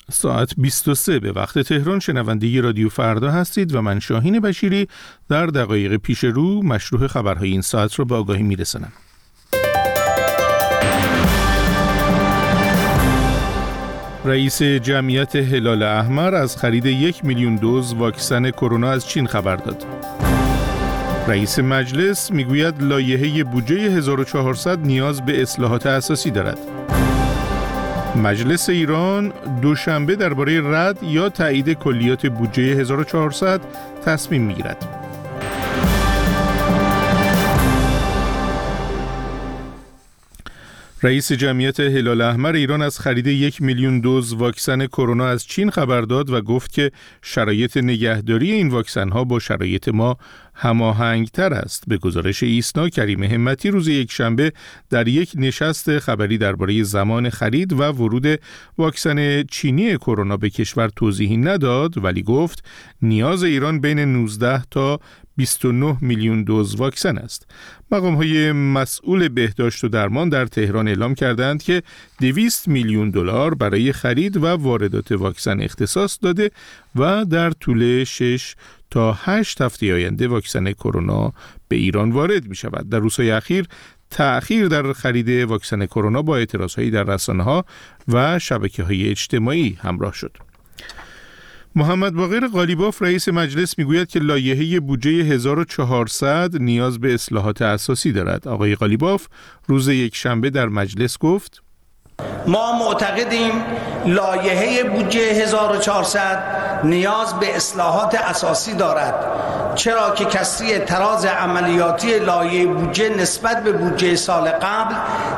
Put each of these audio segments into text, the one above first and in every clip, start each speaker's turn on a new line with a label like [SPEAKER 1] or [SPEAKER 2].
[SPEAKER 1] ساعت 23 به وقت تهران شنونده رادیو فردا هستید و من شاهین بشیری در دقایق پیش رو مشروح خبرهای این ساعت را به آگاهی میرسانم. رئیس جمعیت هلال احمر از خرید 1 میلیون دوز واکسن کرونا از چین خبر داد. رئیس مجلس میگوید لایحه بودجه 1400 نیاز به اصلاحات اساسی دارد. مجلس ایران دوشنبه درباره رد یا تایید کلیات بودجه 1400 تصمیم میگیرد. رئیس جمعیت هلال احمر ایران از خرید 1 میلیون دوز واکسن کرونا از چین خبر داد و گفت که شرایط نگهداری این واکسن‌ها با شرایط ما هماهنگ‌تر است. به گزارش ایسنا، کریم همتی روز یکشنبه در یک نشست خبری درباره زمان خرید و ورود واکسن چینی کرونا به کشور توضیحی نداد، ولی گفت نیاز ایران بین 19 تا 29 میلیون دوز واکسن است. مقام‌های مسئول بهداشت و درمان در تهران اعلام کردند که 200 میلیون دلار برای خرید و واردات واکسن اختصاص داده و در طول 6 تا 8 هفته آینده واکسن کرونا به ایران وارد می شود. در روزهای اخیر تأخیر در خرید واکسن کرونا با اعتراضهایی در رسانه‌ها و شبکه‌های اجتماعی همراه شد. محمد باقر قالیباف رئیس مجلس میگوید که لایحه بودجه 1400 نیاز به اصلاحات اساسی دارد. آقای قالیباف روز یکشنبه در مجلس گفت:
[SPEAKER 2] ما معتقدیم لایحه بودجه 1400 نیاز به اصلاحات اساسی دارد، چرا که کسری تراز عملیاتی لایحه بودجه نسبت به بودجه سال قبل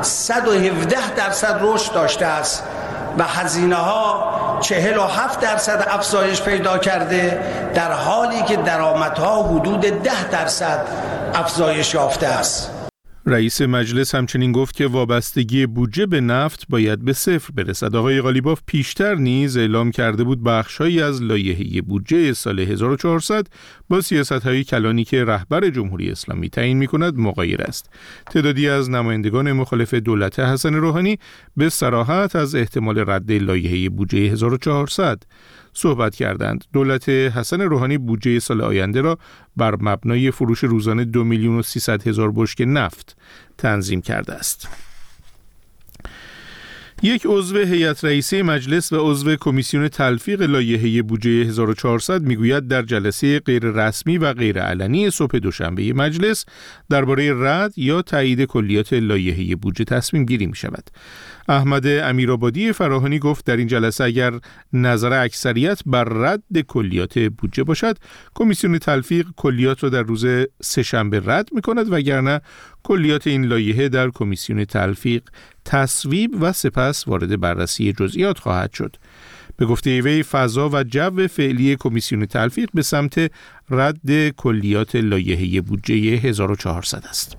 [SPEAKER 2] 117% رشد داشته است و هزینه‌ها 47% افزایش پیدا کرده، در حالی که درآمدها حدود 10% افزایش یافته است.
[SPEAKER 1] رئیس مجلس همچنین گفت که وابستگی بودجه به نفت باید به صفر برسد. آقای قالیباف پیشتر نیز اعلام کرده بود بخش‌هایی از لایحه بودجه سال 1400 با سیاست‌های کلانی که رهبر جمهوری اسلامی تعیین می‌کند مغایر است. تعدادی از نمایندگان مخالف دولت حسن روحانی به صراحت از احتمال رد لایحه بودجه 1400 صحبت کردند. دولت حسن روحانی بودجه سال آینده را بر مبنای فروش روزانه 2,300,000 بشکه نفت تنظیم کرده است. یک عضو هیئت رئیسه مجلس و عضو کمیسیون تلفیق لایحه بودجه 1400 میگوید در جلسه غیر رسمی و غیر علنی صبح دوشنبه مجلس درباره رد یا تایید کلیات لایحه بودجه تصمیم گیری می شود. احمد امیرآبادی فراهانی گفت در این جلسه اگر نظر اکثریت بر رد کلیات بودجه باشد، کمیسیون تلفیق کلیات را در روز سه‌شنبه رد می‌کند وگرنه کلیات این لایحه در کمیسیون تلفیق تصویب و سپس وارد بررسی جزئیات خواهد شد. به گفته وی فضا و جو فعلی کمیسیون تلفیق به سمت رد کلیات لایحه بودجه 1400 است.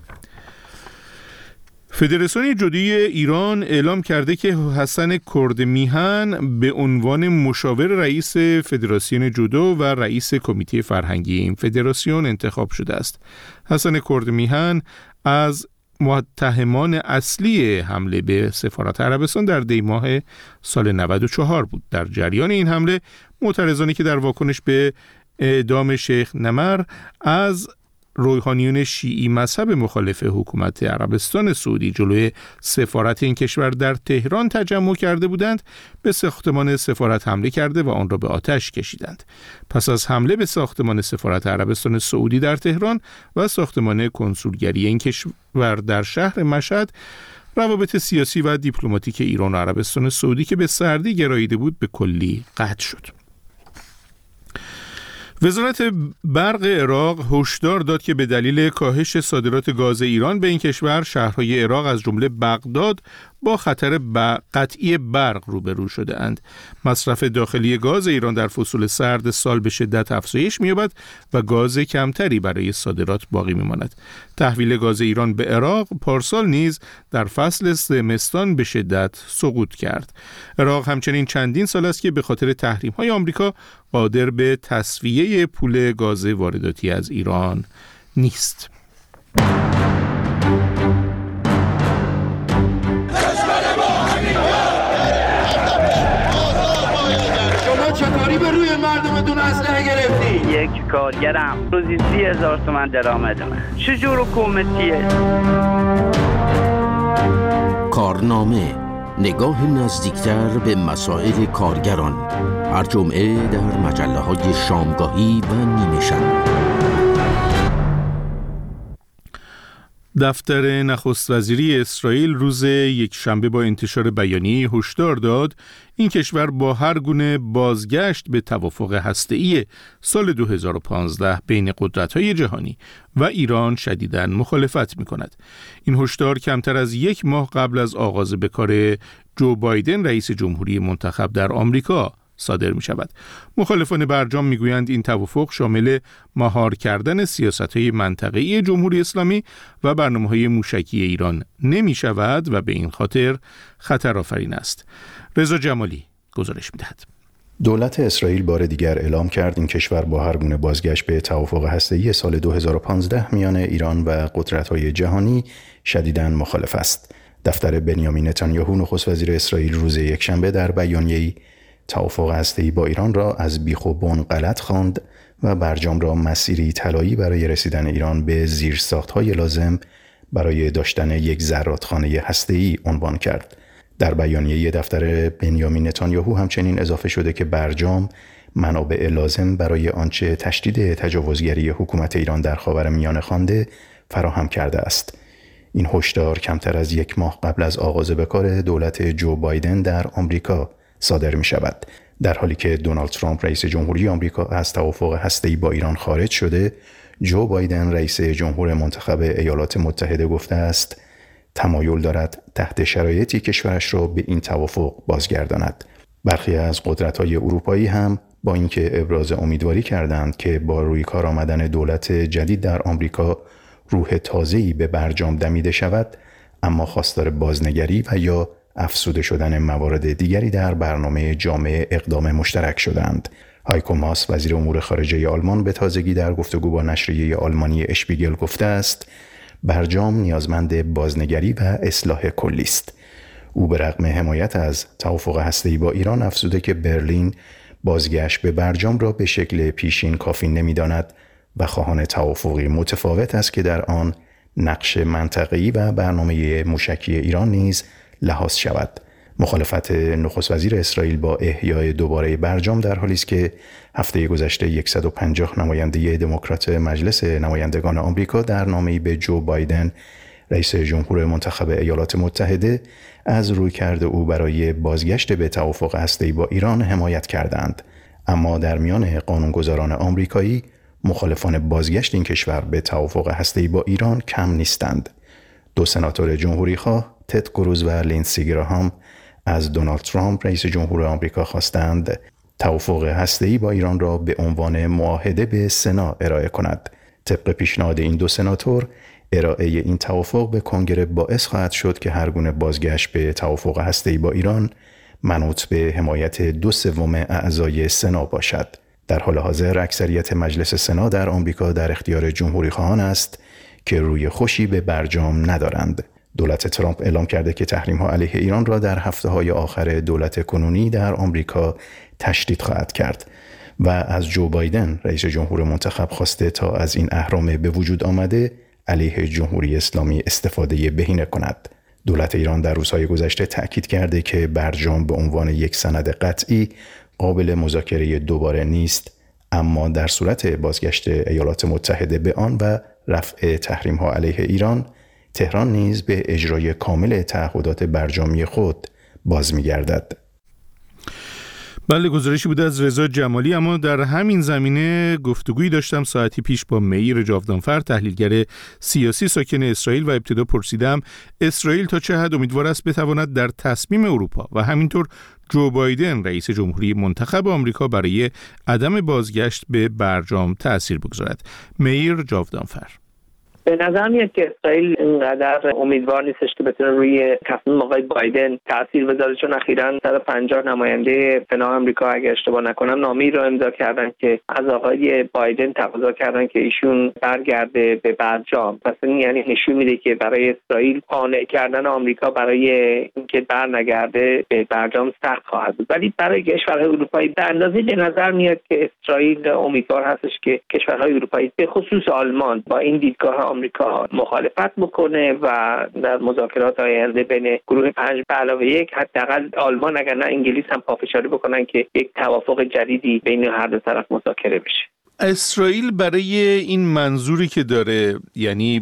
[SPEAKER 1] فدراسیون جودو ایران اعلام کرده که حسن کردمیهن به عنوان مشاور رئیس فدراسیون جودو و رئیس کمیته فرهنگی این فدراسیون انتخاب شده است. حسن کردمیهن از متهمان اصلی حمله به سفارت عربستان در دی ماه سال 94 بود. در جریان این حمله معترضانی که در واکنش به اعدام شیخ نمر از روحانیون شیعی مذهب مخالف حکومت عربستان سعودی جلوی سفارت این کشور در تهران تجمع کرده بودند، به ساختمان سفارت حمله کرده و آن را به آتش کشیدند. پس از حمله به ساختمان سفارت عربستان سعودی در تهران و ساختمان کنسولگری این کشور در شهر مشهد، روابط سیاسی و دیپلماتیک ایران و عربستان سعودی که به سردی گراییده بود به کلی قطع شد. وزارت برق عراق هشدار داد که به دلیل کاهش صادرات گاز ایران به این کشور، شهرهای عراق از جمله بغداد با خطر قطعی برق روبرو شده اند. مصرف داخلی گاز ایران در فصول سرد سال به شدت افزایش می‌یابد و گاز کمتری برای صادرات باقی می‌ماند. تحویل گاز ایران به عراق پارسال نیز در فصل زمستان به شدت سقوط کرد. عراق همچنین چندین سال است که به خاطر تحریم‌های آمریکا قادر به تسویه پول گاز وارداتی از ایران نیست.
[SPEAKER 3] چطوری به روی مردمتون اسلحه گرفتی؟
[SPEAKER 4] یک کارگرم روزی 30,000 تومان درآمد من. چجور حکومتیه؟
[SPEAKER 5] کارنامه، نگاه نزدیکتر به مسائل کارگران، هر جمعه در مجله‌های شامگاهی و نیمه شب.
[SPEAKER 1] دفتر نخست وزیری اسرائیل روز یکشنبه با انتشار بیانیه هشدار داد این کشور با هر گونه بازگشت به توافق هسته‌ای سال 2015 بین قدرت‌های جهانی و ایران شدیداً مخالفت می‌کند. این هشدار کمتر از یک ماه قبل از آغاز به کار جو بایدن رئیس جمهوری منتخب در آمریکا صادر می شود. مخالفان برجام می گویند این توافق شامل مهار کردن سیاست‌های منطقه‌ای جمهوری اسلامی و برنامه‌های موشکی ایران نمی شود و به این خاطر خطرآفرین است. رضا جمالی گزارش می دهد.
[SPEAKER 6] دولت اسرائیل بار دیگر اعلام کرد این کشور با هر گونه بازگشت به توافق هسته‌ای سال 2015 میان ایران و قدرت‌های جهانی شدیداً مخالف است. دفتر بنیامین نتانیاهو نخست وزیر اسرائیل روز یکشنبه در بیانیه‌ای توافق هسته‌ای با ایران را از بیخ و بن غلط خواند و برجام را مسیری طلایی برای رسیدن ایران به زیرساخت‌های لازم برای داشتن یک زرادخانه هسته‌ای عنوان کرد. در بیانیه دفتر بنیامین نتانیاهو همچنین اضافه شده که برجام منابع لازم برای آنچه تشدید تجاوزگری حکومت ایران در خاورمیانه خوانده فراهم کرده است. این هشدار کمتر از یک ماه قبل از آغاز به کار دولت جو بایدن در آمریکا صادر می شود. در حالی که دونالد ترامپ رئیس جمهوری آمریکا از توافق هسته‌ای با ایران خارج شده، جو بایدن رئیس جمهور منتخب ایالات متحده گفته است تمایل دارد تحت شرایطی کشورش را به این توافق بازگرداند. برخی از قدرت‌های اروپایی هم با اینکه ابراز امیدواری کردند که با روی کار آمدن دولت جدید در آمریکا روح تازه‌ای به برجام دمیده شود، اما خواستار بازنگری و یا افزوده شدن موارد دیگری در برنامه جامع اقدام مشترک شدند. هایکو ماس وزیر امور خارجه آلمان به تازگی در گفتگو با نشریه آلمانی اشپیگل گفته است برجام نیازمند بازنگری و اصلاح کلی است. او به رغم حمایت از توافق هسته‌ای با ایران افزوده که برلین بازگشت به برجام را به شکل پیشین کافی نمی‌داند و خواهان توافقی متفاوت است که در آن نقش منطقه‌ای و برنامه موشکی ایران نیز لحاظ شود. مخالفت نخست وزیر اسرائیل با احیای دوباره برجام در حالی است که هفته گذشته 150 نماینده دموکرات مجلس نمایندگان آمریکا در نامه‌ای به جو بایدن رئیس جمهور منتخب ایالات متحده از رویکرد او برای بازگشت به توافق هسته‌ای با ایران حمایت کردند. اما در میان قانونگذاران آمریکایی مخالفان بازگشت این کشور به توافق هسته‌ای با ایران کم نیستند. دو سناتور جمهوری‌خواه تد کروز و لیندسی گراهام از دونالد ترامپ رئیس جمهور آمریکا خواستند توافق هسته‌ای با ایران را به عنوان معاهده به سنا ارائه کند. طبق پیشنهاد این دو سناتور ارائه این توافق به کنگره باعث خواهد شد که هر گونه بازگشت به توافق هسته‌ای با ایران منوط به حمایت 2/3 اعضای سنا باشد. در حال حاضر اکثریت مجلس سنا در آمریکا در اختیار جمهوری‌خواهان است که روی خوشی به برجام ندارند. دولت ترامپ اعلام کرده که تحریم‌ها علیه ایران را در هفته‌های آخر دولت کنونی در آمریکا تشدید خواهد کرد و از جو بایدن رئیس جمهور منتخب خواسته تا از این اهرام به وجود آمده علیه جمهوری اسلامی استفاده بهینه کند. دولت ایران در روزهای گذشته تأکید کرده که برجام به عنوان یک سند قطعی قابل مذاکره دوباره نیست، اما در صورت بازگشت ایالات متحده به آن و رفع تحریم‌ها علیه ایران، تهران نیز به اجرای کامل تعهدات برجامی خود باز می‌گردد.
[SPEAKER 1] بله، گزارشی بوده از رضا جمالی. اما در همین زمینه گفتگویی داشتم ساعتی پیش با میر جاودانفر، تحلیلگر سیاسی ساکن اسرائیل، و ابتدا پرسیدم اسرائیل تا چه حد امیدوار است بتواند در تصمیم اروپا و همینطور جو بایدن رئیس جمهوری منتخب آمریکا برای عدم بازگشت به برجام تأثیر بگذارد. میر جاودانفر:
[SPEAKER 7] به نظر میاد که اسرائیل اینقدر امیدوار نیستش که بتونه روی تصمیم آقای بایدن تاثیر بذاره، چون اخیراً 150 نماینده سنا آمریکا اگه اشتباه نکنم نامه‌ای رو امضا کردن که از آقای بایدن تقاضا کردن که ایشون برگرده به برجام. پس این یعنی نشون میده که برای اسرائیل قانع کردن آمریکا برای اینکه برنگرده به برجام سخت خواهد بود. ولی برای کشورهای اروپایی به اندازه به نظر میاد که اسرائیل امیدوار هستش که کشورهای اروپایی به خصوص آلمان با این دیدگاه آمریکا مخالفت بکنه و در مذاکرات آینده بین گروه 5+1 حداقل آلمان اگر نه انگلیس هم پافشاری بکنن که یک توافق جدیدی بین هر دو طرف مذاکره بشه.
[SPEAKER 1] اسرائیل برای این منظوری که داره، یعنی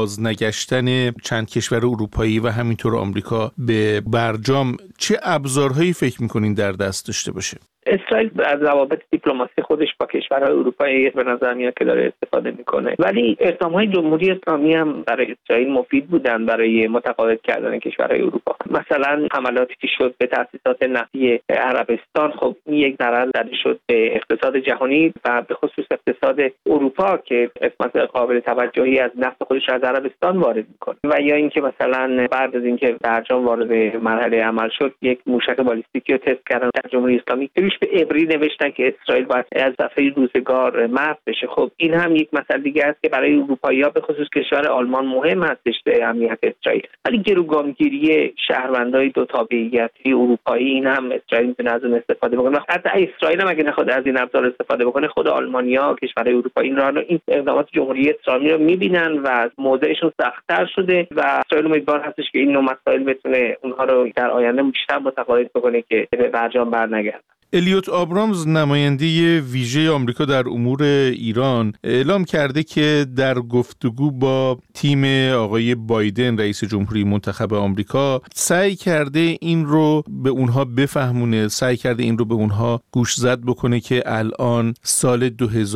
[SPEAKER 1] بازنگشتن چند کشور اروپایی و همینطور آمریکا به برجام، چه ابزارهایی فکر میکنین در دست داشته باشه؟
[SPEAKER 7] اسرائیل از روابط دیپلماسی خودش با کشورهای اروپایی به نظر میاد که داره استفاده میکنه، ولی اقدامهای جمهوری اسلامی هم برای اسرائیل مفید بودن برای متقاعد کردن کشورهای اروپا. مثلا حملاتی که شد به تأسیسات نفتی عربستان، خب این یک ضرر زده شد به اقتصاد جهانی و به خصوص اقتصاد اروپا که قسمت قابل توجهی از نفت خودش از عربستان وارد میکنه. و یا اینکه مثلا بعد از اینکه برجام وارد مرحله عمل شد، یک موشک بالستیکی رو تست کردن در جمهوری اسلامی، به عبری نوشتن که اسرائیل باید از دفعه روزگار محو بشه. خب این هم یک مسئله دیگه است که برای اروپایی‌ها به خصوص کشور آلمان مهم هستش به امنیت اسرائیل. ولی گروگانگیری شهروندای دو تابعیتی اروپایی، این هم اسرائیل میتونه از اون استفاده بکنه. حتی اسرائیل هم اگه نخواد از این ابزار استفاده بکنه، خود آلمانی‌ها کشورهای اروپایی این اقدامات جمهوری اسلامی رو می‌بینن و از موضعشون سخت‌تر شده و اسرائیل امیدوار هستش که این نوع مسائل بتونه اونها رو در آینده بیشتر متقاعد بکنه که به برجام برنگردن.
[SPEAKER 1] الیوت آبرامز، نماینده ویژه آمریکا در امور ایران، اعلام کرده که در گفتگو با تیم آقای بایدن، رئیس جمهوری منتخب آمریکا، سعی کرده این رو به اونها بفهمونه، سعی کرده این رو به اونها گوشزد بکنه که الان سال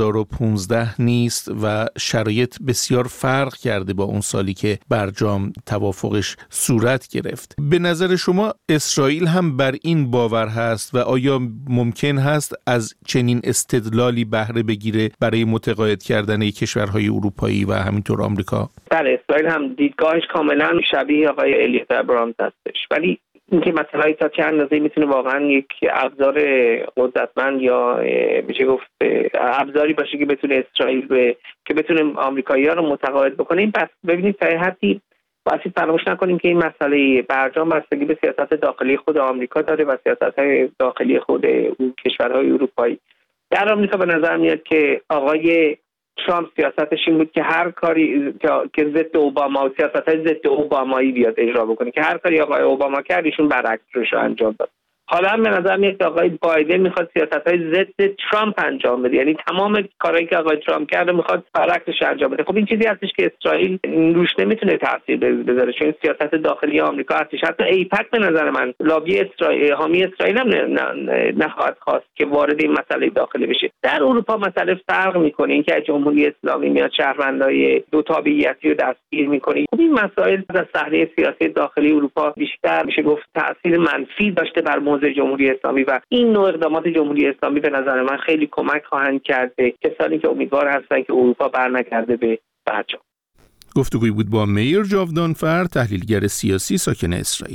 [SPEAKER 1] 2015 نیست و شرایط بسیار فرق کرده با اون سالی که برجام توافقش صورت گرفت. به نظر شما اسرائیل هم بر این باور هست و آیا ممکن هست از چنین استدلالی بهره بگیره برای متقاعد کردن کشورهای اروپایی و همینطور آمریکا؟
[SPEAKER 7] بله، اسرائیل هم دیدگاهش کاملا شبیه آقای الیوت آبرامز هستش، ولی اینکه مثلا تا چند اندازه میتونه واقعا یک ابزار قدرتمند یا میشه گفت ابزاری باشه که بتونه اسرائیل که بتونه آمریکایی‌ها رو متقاعد بکنه. این پس ببینید تا حدی باید فراموش نکنیم که این مسئله برجام بستگی به سیاست داخلی خود آمریکا داره و سیاست‌های داخلی خود اون کشورهای اروپایی. در آمریکا به نظر میاد که آقای ترامپ سیاستش این بود که هر کاری که ضد اوباما و سیاست‌های ضد اوبامایی بیاد اجرا بکنه، که هر کاری آقای اوباما کرد ایشون برعکسش انجام داد. حالا هم به نظر میاد که آقای بایدن میخواد سیاست‌های ضد ترامپ انجام بده، یعنی تمام کارهایی که آقای ترامپ کرده میخواد برعکسش انجام بده. خب این چیزی هستش که اسرائیل روش نمیتونه تاثیر بذاره، چون سیاست داخلی آمریکا هستش. حتی ایپک به نظر من لابی اسرائیل، حامی اسرائیل هم نخواهد خواست که وارد این مسئله داخلی بشه. در اروپا مسئله فرق میکنه، اینکه جمهوری اسلامی میاد شهروندای دو تابعیتی رو دستگیر میکنه. خب این مسائل از صحنه سیاسی داخلی اروپا بیشتر میشه گفت تاثیر منفی داشته بر جمهوری اسلامی و این نوع اقدامات جمهوری اسلامی به نظر من خیلی کمک خواهند کرد به کسانی که امیدوار هستند که اروپا برنگرده به برجام.
[SPEAKER 1] گفتگوی بود با میر جاودانفر، تحلیلگر سیاسی ساکن اسرائیل.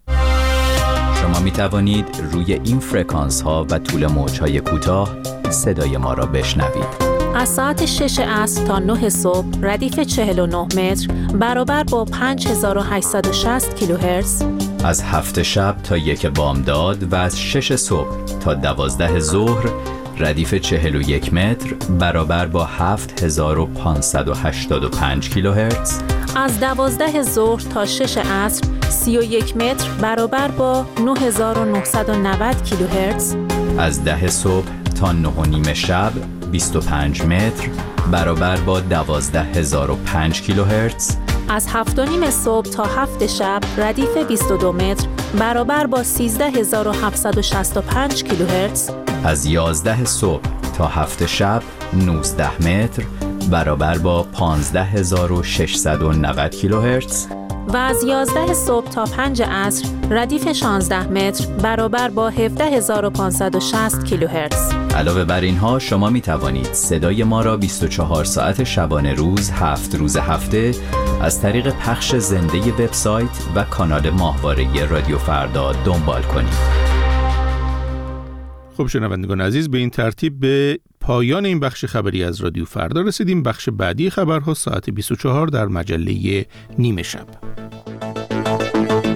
[SPEAKER 8] شما می توانید روی این فرکانس ها و طول موج های کوتاه صدای ما را بشنوید.
[SPEAKER 9] از ساعت 6 عصر تا 9 صبح ردیف 49 متر برابر با 5860 کیلوهرتز،
[SPEAKER 8] از 7 شب تا 1 بامداد و از 6 صبح تا 12 ظهر ردیف 41 متر برابر با 7585 کیلوهرتز،
[SPEAKER 9] از 12 ظهر تا 6 عصر 31 متر برابر با 9990 کیلوهرتز،
[SPEAKER 8] از 10 صبح تا 9:30 شب 25 متر برابر با 12005 کیلوهرتز،
[SPEAKER 9] از 7:30 صبح تا 7 شب ردیف 22 متر برابر با 13765 کیلوهرتز،
[SPEAKER 8] از 11 صبح تا 7 شب 19 متر برابر با 15690 کیلوهرتز،
[SPEAKER 9] و از 11 صبح تا 5 عصر ردیف 16 متر برابر با 17560 کیلوهرتز.
[SPEAKER 8] علاوه بر اینها شما می توانید صدای ما را 24 ساعت شبانه روز 7 روز هفته از طریق پخش زنده وبسایت و کانال ماهواره رادیو فردا دنبال کنید.
[SPEAKER 1] خب شنوندگان عزیز، به این ترتیب به پایان این بخش خبری از رادیو فردا رسیدیم. بخش بعدی خبرها ساعت 24 در مجله نیمه شب.